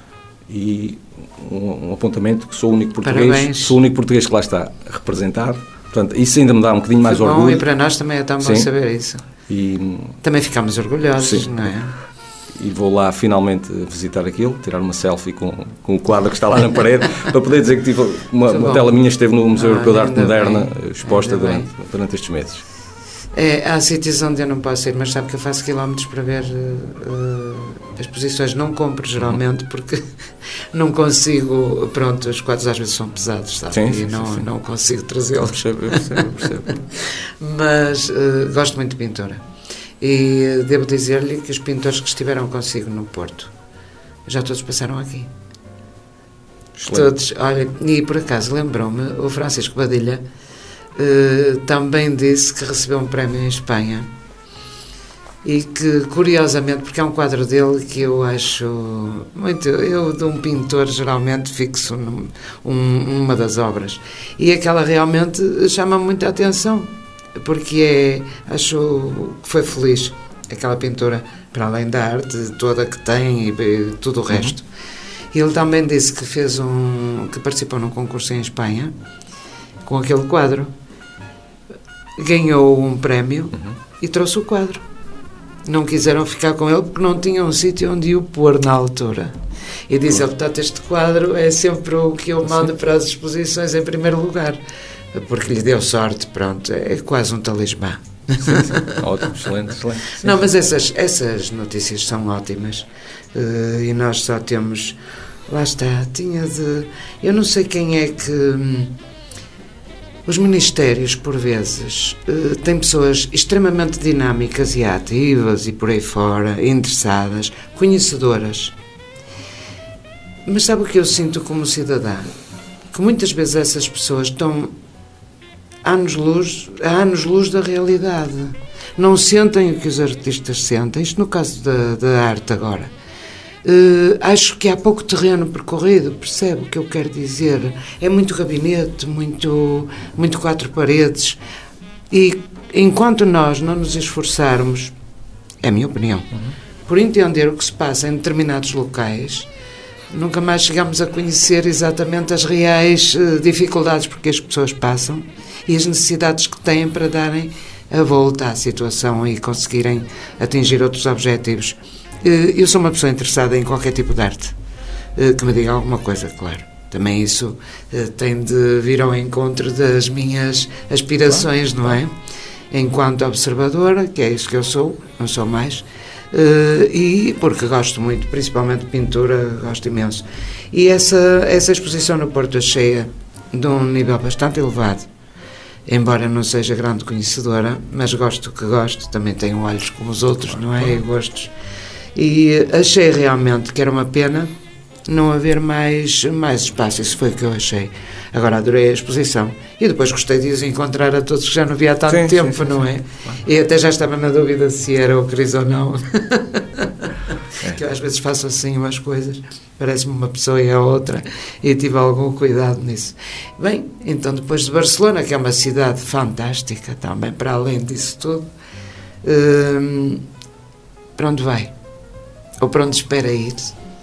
E um, um apontamento que sou o único português, Parabéns. sou o único português que lá está representado. Portanto, isso ainda me dá um bocadinho mais Foi bom, orgulho. E para nós também é tão bom saber isso. E, também ficámos orgulhosos, sim. não é? E vou lá finalmente visitar aquilo, tirar uma selfie com, com o quadro que está lá na parede, para poder dizer que tive uma, uma tela minha esteve no Museu ah, Europeu de Arte Moderna, bem. exposta durante, durante estes meses. É, há sítios onde eu não posso ir, mas sabe que eu faço quilómetros para ver uh, as exposições. Não compro geralmente porque não consigo, pronto, os quadros às vezes são pesados, sabe? Sim, e sim, não, sim. não consigo trazê-los. Eu percebo, eu percebo, eu percebo. Mas uh, gosto muito de pintura. E uh, devo dizer-lhe que os pintores que estiveram consigo no Porto, já todos passaram aqui. Excelente. Todos, olha, e por acaso lembrou-me, o Francisco Badilha Uh, também disse que recebeu um prémio em Espanha e que, curiosamente, porque é um quadro dele que eu acho muito, eu de um pintor geralmente fixo num, um, uma das obras, e aquela realmente chama-me muita atenção, porque é, acho que foi feliz aquela pintura, para além da arte toda que tem e, e tudo o resto. Uhum. Ele também disse que fez um, que participou num concurso em Espanha com aquele quadro, ganhou um prémio uhum. e trouxe o quadro. Não quiseram ficar com ele porque não tinham um sítio onde o pôr na altura. E diz ele, portanto, este quadro é sempre o que eu mando Sim. para as exposições em primeiro lugar, porque lhe deu sorte, pronto, é quase um talismã. Sim, sim. Ótimo, excelente, excelente. Sim, não, sim. mas essas, essas notícias são ótimas uh, e nós só temos, lá está, tinha de, eu não sei quem é que hum, os ministérios, por vezes, uh, têm pessoas extremamente dinâmicas e ativas e por aí fora, interessadas, conhecedoras. Mas sabe o que eu sinto como cidadã? que muitas vezes essas pessoas estão anos-luz, a anos-luz da realidade. Não sentem o que os artistas sentem. Isto no caso da, da arte agora. Uh, acho que há pouco terreno percorrido, percebe o que eu quero dizer? É muito gabinete, muito, muito quatro paredes. E enquanto nós não nos esforçarmos, é a minha opinião, uhum. por entender o que se passa em determinados locais, nunca mais chegamos a conhecer exatamente as reais uh, dificuldades porque as pessoas passam e as necessidades que têm para darem a volta à situação e conseguirem atingir outros objetivos. Uh, eu sou uma pessoa interessada em qualquer tipo de arte, uh, que me diga alguma coisa, claro. Também isso uh, tem de vir ao encontro das minhas aspirações, claro. Não é? Enquanto observadora, que é isso que eu sou, não sou mais, uh, e porque gosto muito, principalmente de pintura, gosto imenso. E essa, essa exposição no Porto achei de um nível bastante elevado, embora não seja grande conhecedora, mas gosto do que gosto, também tenho olhos como os outros, não é? E gostos. E achei realmente que era uma pena não haver mais, mais espaço, isso foi o que eu achei. Agora adorei a exposição e depois gostei de os encontrar a todos que já não via há tanto sim, tempo, sim, sim, não é? Sim. E até já estava na dúvida se era o Cris ou não. É. Que eu às vezes faço assim umas coisas, parece-me uma pessoa e a outra, e tive algum cuidado nisso. Bem, então depois de Barcelona, que é uma cidade fantástica também, para além disso tudo, hum, para onde vai? Ou para onde espera ir?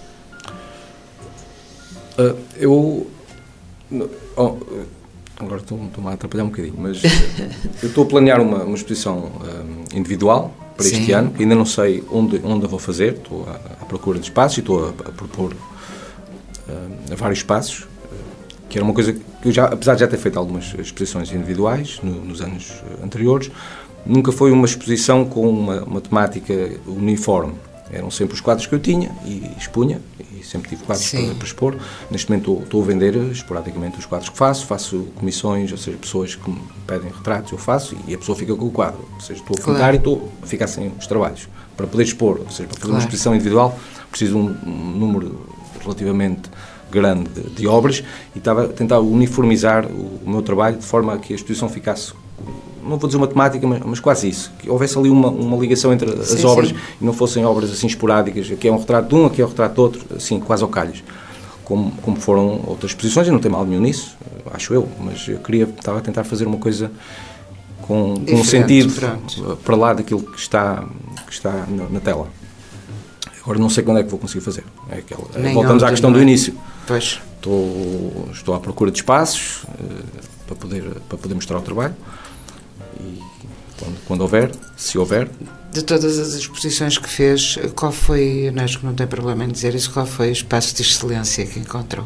Uh, eu oh, agora estou-me a atrapalhar um bocadinho, mas eu estou a planear uma, uma exposição um, individual para Sim. este ano, que ainda não sei onde, onde a vou fazer, estou à, à procura de espaços e estou a, a propor uh, a vários espaços, uh, que era uma coisa que eu já, apesar de já ter feito algumas exposições individuais no, nos anos anteriores, nunca foi uma exposição com uma, uma temática uniforme. Eram sempre os quadros que eu tinha e expunha, e sempre tive quadros para, para expor. Neste momento estou, estou a vender esporadicamente os quadros que faço, faço comissões, ou seja, pessoas que me pedem retratos, eu faço e a pessoa fica com o quadro. Ou seja, estou a pintar claro. E estou a ficar sem os trabalhos. Para poder expor, ou seja, para fazer claro. Uma exposição individual, preciso de um, um número relativamente grande de, de obras e estava a tentar uniformizar o, o meu trabalho de forma a que a exposição ficasse, não vou dizer uma temática, mas, mas quase isso, que houvesse ali uma, uma ligação entre as sim, obras sim. e não fossem obras assim esporádicas, aqui é um retrato de um, aqui é um retrato de outro, assim, quase ao calhos, como, como foram outras exposições, e não tem mal nenhum nisso, acho eu, mas eu queria, estava a tentar fazer uma coisa com, com um sentido pronto. Para lá daquilo que está, que está na, na tela. Agora não sei quando é que vou conseguir fazer. É aquela, voltamos à questão do início. Pois. Estou, estou à procura de espaços uh, para, poder, para poder mostrar o trabalho. E quando, quando houver, se houver... De todas as exposições que fez, qual foi, acho que não tem problema em dizer isso, qual foi o espaço de excelência que encontrou?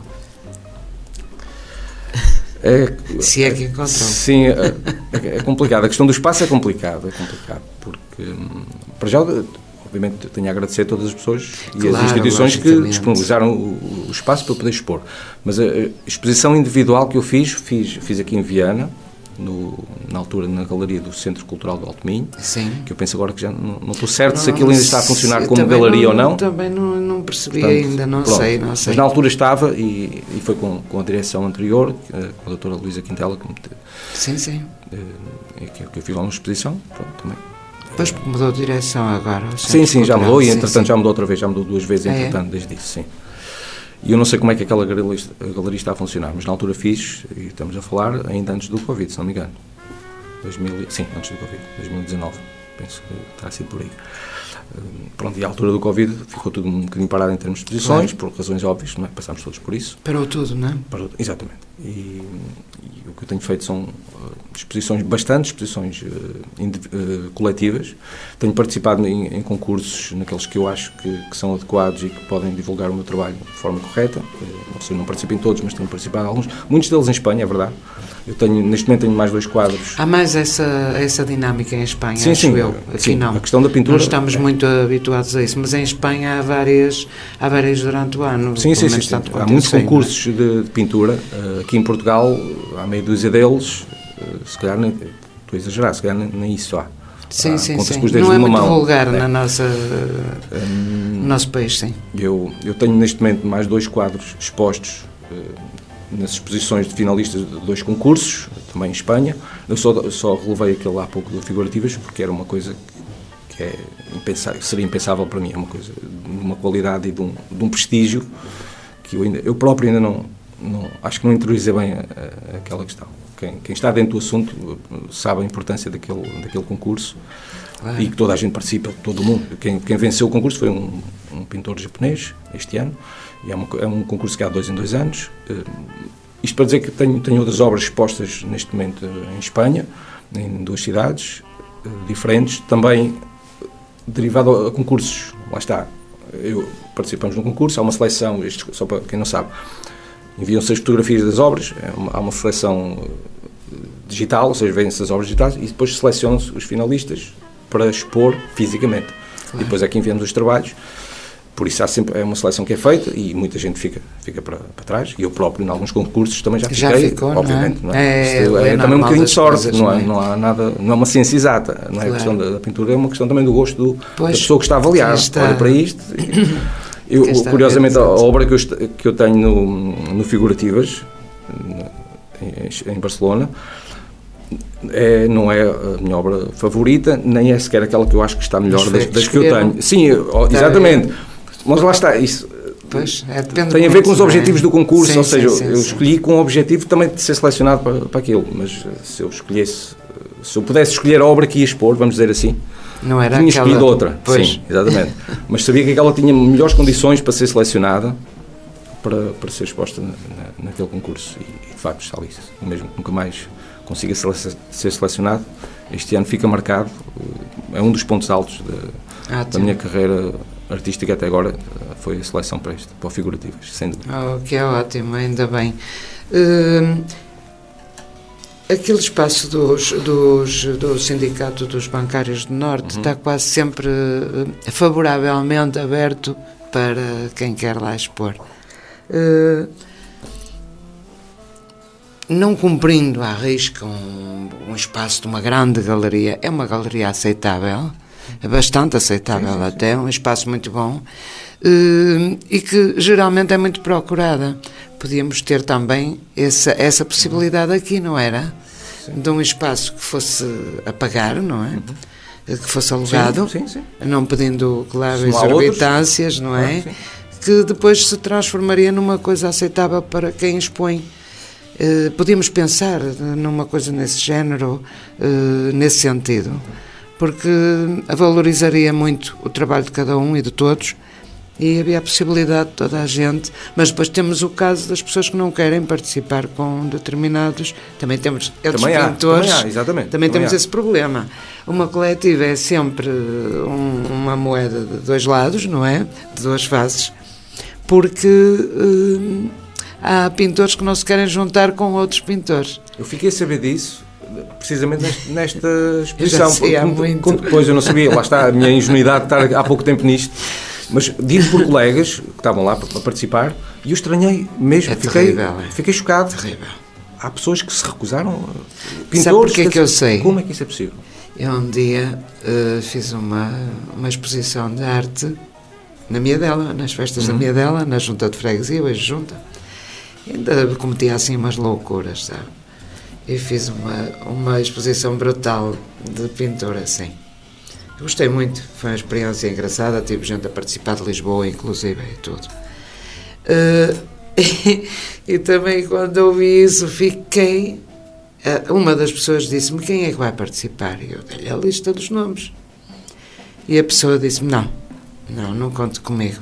É, se é que encontrou. Sim, é, é complicado. A questão do espaço é complicado, é complicado, porque, para já, obviamente, tenho a agradecer a todas as pessoas e claro, as instituições que disponibilizaram o, o espaço para poder expor. Mas a, a exposição individual que eu fiz, fiz, fiz aqui em Viana, No, na altura na Galeria do Centro Cultural do Alto Minho, Sim. que eu penso agora que já não, não estou certo não, se aquilo ainda está a funcionar como galeria não, ou não. Também não, não percebi Portanto, ainda, não pronto, sei, não sei. Mas na altura estava e, e foi com, com a direção anterior, com a doutora Luísa Quintela, que, me, sim, sim. É, que, que eu fiz lá uma exposição, pronto, também. Depois mudou de direção agora. Sim, sim, já mudou e entretanto sim, sim. já mudou outra vez, já mudou duas vezes, entretanto, é. desde isso, sim. E eu não sei como é que aquela galeria, a galeria está a funcionar, mas na altura fiz, e estamos a falar ainda antes do Covid, se não me engano. dois mil, sim, antes do Covid, dois mil e dezanove, penso que terá sido por aí. Pronto, e à altura do Covid ficou tudo um bocadinho parado em termos de exposições, claro. Por razões óbvias, não é? Passámos todos por isso. Parou tudo, não é? Parou, exatamente. E, e o que eu tenho feito são uh, exposições, bastante exposições uh, indiv- uh, coletivas. Tenho participado em, em concursos, naqueles que eu acho que, que são adequados e que podem divulgar o meu trabalho de forma correta. Uh, não sei, não participo em todos, mas tenho participado em alguns. Muitos deles em Espanha, é verdade. Eu tenho, neste momento tenho mais dois quadros. Há mais essa, essa dinâmica em Espanha, sim, acho sim, eu. Aqui sim, não. A questão da pintura... Não estamos é. muito habituados a isso, mas em Espanha há várias, há várias durante o ano. Sim, sim, sim. sim. Há muitos sei, concursos de, de pintura. Aqui em Portugal, há meia dúzia deles, se calhar, nem, estou a exagerar, se calhar nem, nem isso há. Sim, há sim, sim. Não é muito mão. vulgar é. na nossa, hum, no nosso país, sim. Eu, eu tenho neste momento mais dois quadros expostos nas exposições de finalistas de dois concursos, também em Espanha. Eu só, só relevei aquele há pouco do Figurativas, porque era uma coisa que é impensável, seria impensável para mim, é uma coisa de uma qualidade e de um, de um prestígio que eu, ainda, eu próprio ainda não, não, acho que não interiorizei bem a, a, aquela questão. Quem, quem está dentro do assunto sabe a importância daquele, daquele concurso, claro. E que toda a gente participa, todo mundo. Quem, quem venceu o concurso foi um, um pintor japonês, este ano, e é, uma, é um concurso que há dois em dois anos. Uh, isto para dizer que tenho, tenho outras obras expostas neste momento em Espanha, em duas cidades uh, diferentes, também derivado a concursos. Lá está, eu, participamos num concurso, há uma seleção, isto, só para quem não sabe, enviam-se as fotografias das obras, é uma, há uma seleção digital, ou seja, vêm-se as obras digitais e depois selecionam-se os finalistas para expor fisicamente. Claro. E depois é que enviamos os trabalhos. Por isso há sempre, é uma seleção que é feita e muita gente fica, fica para, para trás. E eu próprio, em alguns concursos, também já fiquei, já ficou, obviamente. Não é? Não é? É, é, é também um bocadinho de sorte, coisas, não, é, não, é? não há nada, não é uma ciência exata. Não é? Claro. A questão da, da pintura é uma questão também do gosto do, pois, da pessoa que está a avaliar. Está... Olha para isto. Eu, curiosamente, a, a obra que eu, que eu tenho no, no Figurativas, em, em Barcelona, é, não é a minha obra favorita, nem é sequer aquela que eu acho que está melhor das, das que eu tenho. Sim, exatamente. Mas lá está, isso pois, é, tem a ver com os objetivos é? do concurso, sim, ou seja, sim, sim, eu sim. escolhi com o objetivo também de ser selecionado para, para aquilo, mas se eu escolhesse, se eu pudesse escolher a obra que ia expor, vamos dizer assim, não era tinha aquela... escolhido outra, pois. Sim, exatamente, mas sabia que aquela tinha melhores condições para ser selecionada, para, para ser exposta na, na, naquele concurso, e, e de facto está ali, mesmo que nunca mais consiga sele- ser selecionado, este ano fica marcado, é um dos pontos altos de, ah, da minha carreira artística até agora, foi a seleção para este, para o Figurativas, sem dúvida. Oh, que é ótimo, ainda bem. Uh, aquele espaço dos, dos, do Sindicato dos Bancários do Norte uhum. está quase sempre uh, favoravelmente aberto para quem quer lá expor. Uh, não cumprindo à risca um, um espaço de uma grande galeria, é uma galeria aceitável, é bastante aceitável, sim, sim, até, sim. Um espaço muito bom, uh, e que geralmente é muito procurada. Podíamos ter também essa, essa possibilidade aqui, não era? Sim. De um espaço que fosse a pagar, não é? Uhum. Que fosse alugado, sim, sim, sim. Não pedindo, claro, exorbitâncias, não é? Ah, que depois se transformaria numa coisa aceitável para quem expõe. Uh, podíamos pensar numa coisa nesse género, uh, nesse sentido, porque valorizaria muito o trabalho de cada um e de todos, e havia a possibilidade de toda a gente, mas depois temos o caso das pessoas que não querem participar com determinados, também temos outros também há, pintores, também, há, exatamente, também, também temos há. Esse problema. Uma coletiva é sempre um, uma moeda de dois lados, não é? De duas faces, porque uh, há pintores que não se querem juntar com outros pintores. Eu fiquei a saber disso precisamente nesta, nesta exposição, sei, porque, quando depois eu não sabia, lá está a minha ingenuidade de estar há pouco tempo nisto, mas dito por colegas que estavam lá para participar, e eu estranhei mesmo, é fiquei, terrível, é. fiquei chocado. Terrível. Há pessoas que se recusaram, pintores. Sabe porque é que eu sei? Como é que isso é possível? Eu um dia uh, fiz uma, uma exposição de arte na Miadela, nas festas uhum. da Miadela, na Junta de Freguesia, hoje Junta. Ainda cometia assim umas loucuras, sabe? E fiz uma, uma exposição brutal de pintura, assim. Gostei muito, foi uma experiência engraçada, tive gente a participar de Lisboa, inclusive, e tudo. Uh, e, e também, quando ouvi isso, fiquei... Uh, uma das pessoas disse-me, quem é que vai participar? E eu dei-lhe a lista dos nomes. E a pessoa disse-me, não, não, não conte comigo.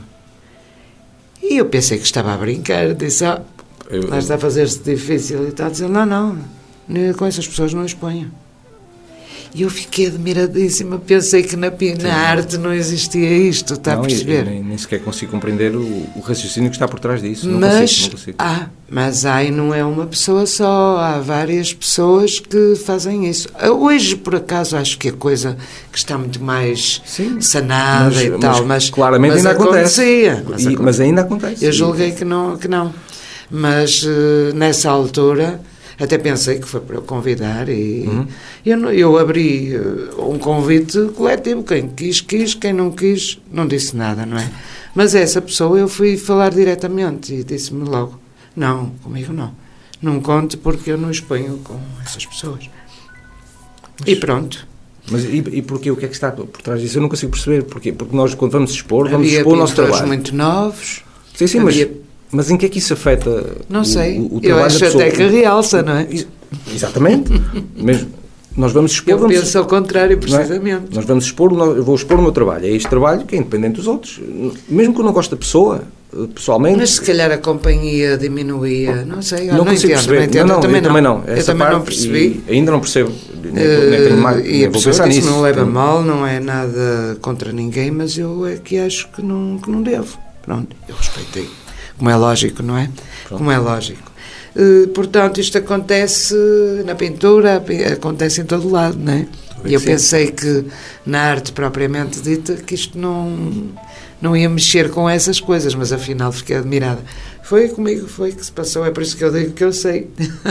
E eu pensei que estava a brincar, disse, ah, eu, lá está a fazer-se difícil, e está a dizer, não, não, com essas pessoas não exponho. E eu fiquei admiradíssima, pensei que na, na arte não existia isto, está não, a perceber? Eu, eu nem, nem sequer consigo compreender o, o raciocínio que está por trás disso. Não mas, consigo, não consigo. Há, mas há, e não é uma pessoa só, há várias pessoas que fazem isso. Hoje, por acaso, acho que a coisa que está muito mais Sim, sanada mas, e tal, mas, mas claramente mas ainda acontece. Mas, e, mas ainda acontece. Eu julguei que não, que não. Mas uh, nessa altura... Até pensei que foi para eu convidar e uhum. eu, eu abri uh, um convite coletivo, quem quis, quis, quem não quis, não disse nada, não é? Mas essa pessoa eu fui falar diretamente e disse-me logo, Não, comigo não. Não conte porque eu não exponho com essas pessoas. Mas, e pronto. Mas e, e porquê? O que é que está por trás disso? Eu não consigo perceber. Porquê? Porque nós, quando vamos expor, vamos havia expor o nosso trabalho. muito novos. Sim, sim, havia... mas, mas em que é que isso afeta não o, sei. o, o eu trabalho acho da pessoa? Até que realça, não é? Exatamente. Mesmo, nós vamos expor... Eu vamos, penso ao contrário, precisamente. É? Nós vamos expor, eu vou expor o meu trabalho. É este trabalho que é independente dos outros. Mesmo que eu não goste da pessoa, pessoalmente... Mas se calhar a companhia diminuía, não sei. Não, não consigo entendo, perceber. Não entendo, não, não, também eu também não. Essa eu também parte, não percebi. Ainda não percebo. Nem, uh, nem tenho mais, e nem a vou pessoa pensar que nisso. não leva Tenho... mal, não é nada contra ninguém, mas eu é que acho que não, que não devo. Pronto, eu respeitei. Como é lógico, não é? Pronto. Como é lógico. Uh, portanto, isto acontece na pintura, acontece em todo lado, não é? E eu sim. pensei que na arte propriamente dita que isto não, não ia mexer com essas coisas, mas afinal fiquei admirada. Foi comigo, foi que se passou, é por isso que eu digo que eu sei.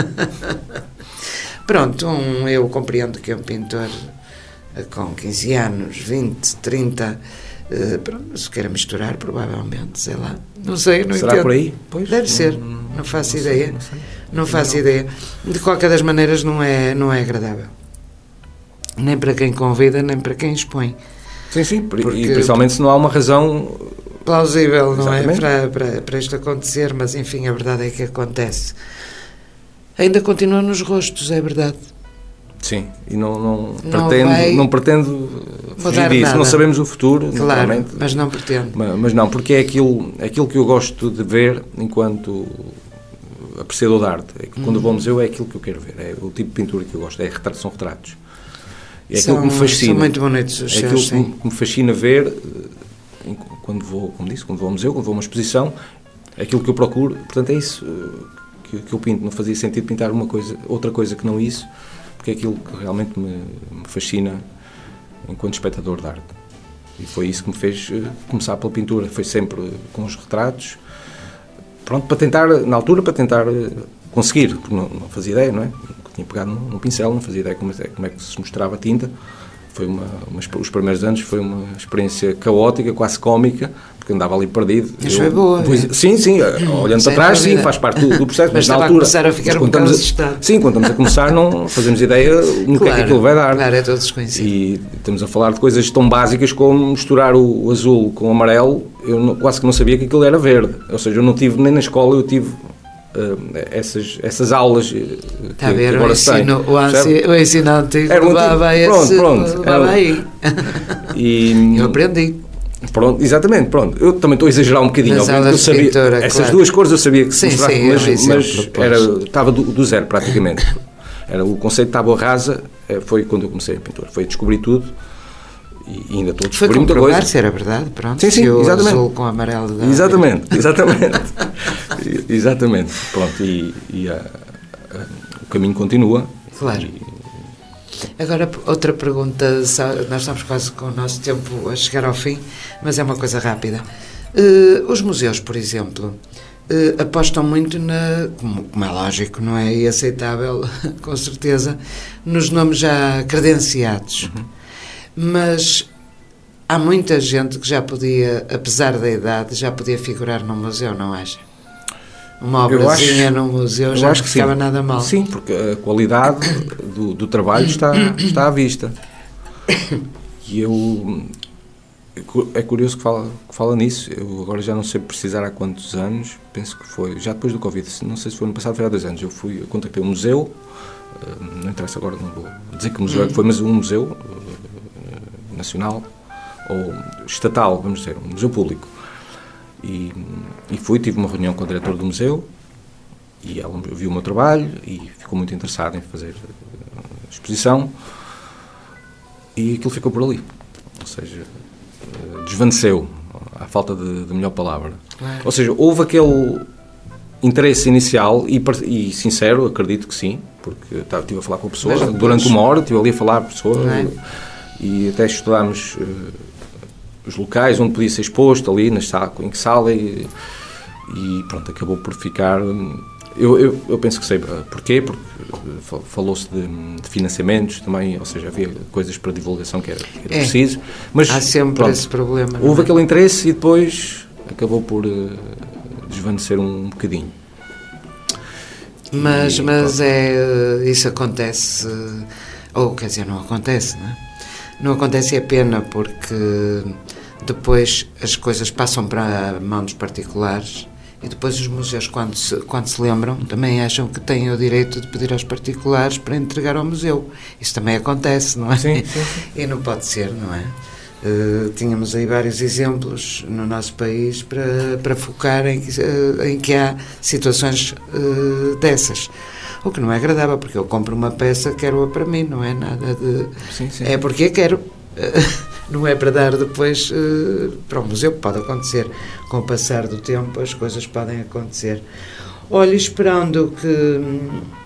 Pronto, um, eu compreendo que um pintor com quinze anos, vinte, trinta, uh, pronto, se queira misturar, provavelmente, sei lá. Não sei, não Será entendo. por aí? Pois, Deve não, ser, não, não faço não ideia. Sei, não sei. Não faço não. ideia. De qualquer das maneiras não é, não é agradável. Nem para quem convida, nem para quem expõe. Sim, sim, porque, e principalmente se não há uma razão... plausível, não Exatamente. é? Para, para, para isto acontecer, mas enfim, a verdade é que acontece. Ainda continua nos rostos, é verdade. Sim, e não, não, não pretendo, não pretendo fugir disso, nada. Não sabemos o futuro, claro, mas não pretendo. Mas, mas não, porque é aquilo, é aquilo que eu gosto de ver enquanto apreciador de arte. É que quando hum. vou ao museu é aquilo que eu quero ver, é o tipo de pintura que eu gosto, é retratos, são retratos. É são, aquilo que me fascina. São muito bonitos os É seus, aquilo sim. que me fascina ver quando vou, como disse, quando vou ao museu, quando vou a uma exposição, é aquilo que eu procuro, portanto é isso que, que eu pinto. Não fazia sentido pintar uma coisa, outra coisa que não isso, porque é aquilo que realmente me, me fascina enquanto espectador de arte. E foi isso que me fez uh, começar pela pintura. Foi sempre com os retratos, pronto, para tentar, na altura, para tentar uh, conseguir, porque não, não fazia ideia, não é? Nunca tinha pegado num, num pincel, não fazia ideia como é, como é que se mostrava a tinta. Foi uma, uma, os primeiros anos foi uma experiência caótica, quase cómica, porque andava ali perdido. Mas foi boa. Pois, sim, sim, olhando Sem para trás, dúvida. sim, faz parte do, do processo, mas, mas na altura... a começar a ficar um bocado assustado. Sim, quando estamos a começar não fazemos ideia no claro, que é que aquilo vai dar. Claro, é todo desconhecido. E estamos a falar de coisas tão básicas como misturar o, o azul com o amarelo, eu não, quase que não sabia que aquilo era verde. Ou seja, eu não tive, nem na escola eu tive... Uh, essas, essas aulas uh, Está que, a ver, que agora o ensino, se tem, o, ansi, o ensino antigo era um levava a pronto, esse, pronto, levava aí. E, eu aprendi. Pronto, exatamente, pronto. Eu também estou a exagerar um bocadinho. Eu sabia, pintura, essas claro. duas cores eu sabia que se sim, mostrava, sim, mas, é um exemplo, mas era, estava do, do zero praticamente. Era o conceito de tábua rasa, foi quando eu comecei a pintura. Foi descobrir tudo. E ainda estou a descobrir muita coisa. Foi se era verdade, pronto. Sim, sim, exatamente. Azul com amarelo. Da exatamente, exatamente. exatamente. Pronto, e, e a, a, o caminho continua. Claro. E... Agora, outra pergunta, nós estamos quase com o nosso tempo a chegar ao fim, mas é uma coisa rápida. Uh, os museus, por exemplo, uh, apostam muito, na, como, como é lógico, não é? E aceitável, com certeza, nos nomes já credenciados. Uhum. Mas há muita gente que já podia, apesar da idade, já podia figurar num museu, não acha? Uma obrazinha num museu já não ficava nada mal. Sim, porque a qualidade do, do trabalho está, está à vista. E eu... É curioso que fala, que fala nisso. Eu agora já não sei precisar há quantos anos, penso que foi, já depois do Covid, não sei se foi no passado, foi há dois anos. Eu fui, eu contactei um museu, não interessa agora, não vou dizer que museu é que foi, mas um museu nacional ou estatal, vamos dizer, um museu público. E, e fui, tive uma reunião com o diretor do museu e ela viu o meu trabalho e ficou muito interessada em fazer a exposição e aquilo ficou por ali. Ou seja, desvaneceu, à falta de, de melhor palavra. Claro. Ou seja, houve aquele interesse inicial e, e sincero, acredito que sim, porque estive a falar com a pessoa depois, durante uma hora, estive ali a falar com a pessoa é? E até estudámos uh, os locais onde podia ser exposto, ali na sala, em que sala, e, e pronto, acabou por ficar... Eu, eu, eu penso que sei porquê, porque falou-se de, de financiamentos também, ou seja, havia coisas para divulgação que era, que era é, preciso. Mas, há sempre pronto, esse problema. Houve é? aquele interesse e depois acabou por uh, desvanecer um bocadinho. Mas, E, mas pronto. é, isso acontece, ou quer dizer, não acontece, não é? Não acontece, é pena, porque depois as coisas passam para a mão dos particulares e depois os museus, quando se, quando se lembram, também acham que têm o direito de pedir aos particulares para entregar ao museu. Isso também acontece, não é? Sim, sim, sim. E não pode ser, não é? Uh, tínhamos aí vários exemplos no nosso país para, para focar em, uh, em que há situações uh, dessas. O que não é agradável, porque eu compro uma peça, quero-a para mim, não é nada de... Sim, sim. É porque quero, não é para dar depois uh, para o museu, pode acontecer. Com o passar do tempo as coisas podem acontecer. Olha, esperando que,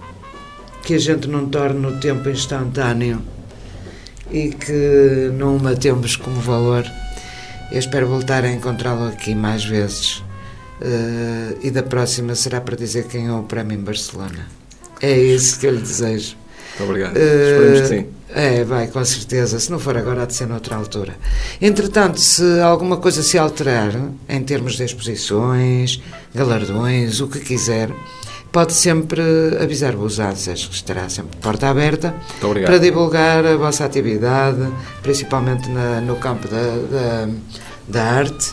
que a gente não torne o tempo instantâneo e que não o matemos como valor, eu espero voltar a encontrá-lo aqui mais vezes. Uh, e da próxima será para dizer quem ganhou o prémio em Barcelona. É isso que eu lhe desejo. Muito obrigado. Uh, Esperemos que sim. É, vai, com certeza. Se não for agora, há de ser noutra altura. Entretanto, se alguma coisa se alterar, em termos de exposições, galardões, o que quiser, pode sempre avisar os ANSAS, que estará sempre de porta aberta, para divulgar a vossa atividade, principalmente na, no campo da, da, da arte,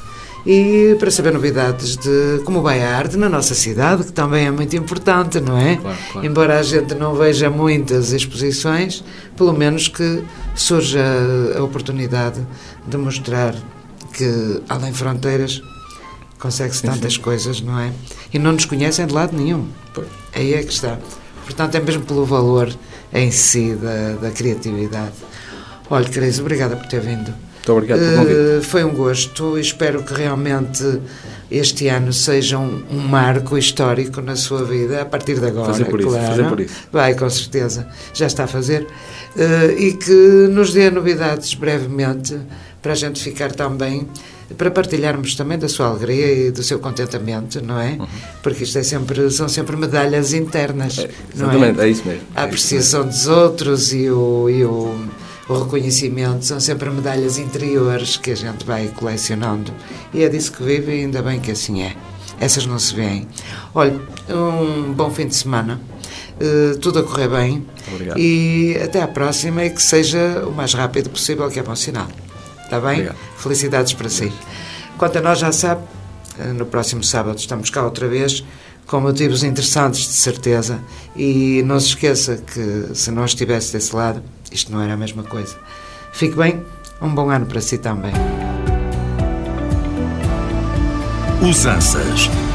e para saber novidades de como vai a arte na nossa cidade, que também é muito importante, não é? Claro, claro. Embora a gente não veja muitas exposições, pelo menos que surja a oportunidade de mostrar que, além fronteiras, consegue-se Sim, tantas sim. coisas, não é? E não nos conhecem de lado nenhum. Pois. Aí é que está. Portanto, é mesmo pelo valor em si da, da criatividade. Olha, Cris, obrigada por ter vindo. Muito obrigado pelo convite. Uh, foi um gosto. Espero que realmente este ano seja um, um marco histórico na sua vida, a partir de agora, Fazer por isso, claro. fazer por isso. Vai, com certeza. Já está a fazer. Uh, e que nos dê novidades brevemente, para a gente ficar também, para partilharmos também da sua alegria e do seu contentamento, não é? Uhum. Porque isto é sempre, são sempre medalhas internas, É, não exatamente, é? é isso mesmo. A é apreciação dos outros e o... E o O reconhecimento são sempre medalhas interiores que a gente vai colecionando. E é disso que vive, e ainda bem que assim é. Essas não se veem. Olha, um bom fim de semana. Uh, tudo a correr bem. Obrigado. E até à próxima, e que seja o mais rápido possível, que é bom sinal. Está bem? Obrigado. Felicidades para si. Quanto a nós, já sabe, no próximo sábado estamos cá outra vez, com motivos interessantes, de certeza. E não se esqueça que, se não estivesse desse lado, isto não era a mesma coisa. Fique bem, um bom ano para si também. Os ANSAS.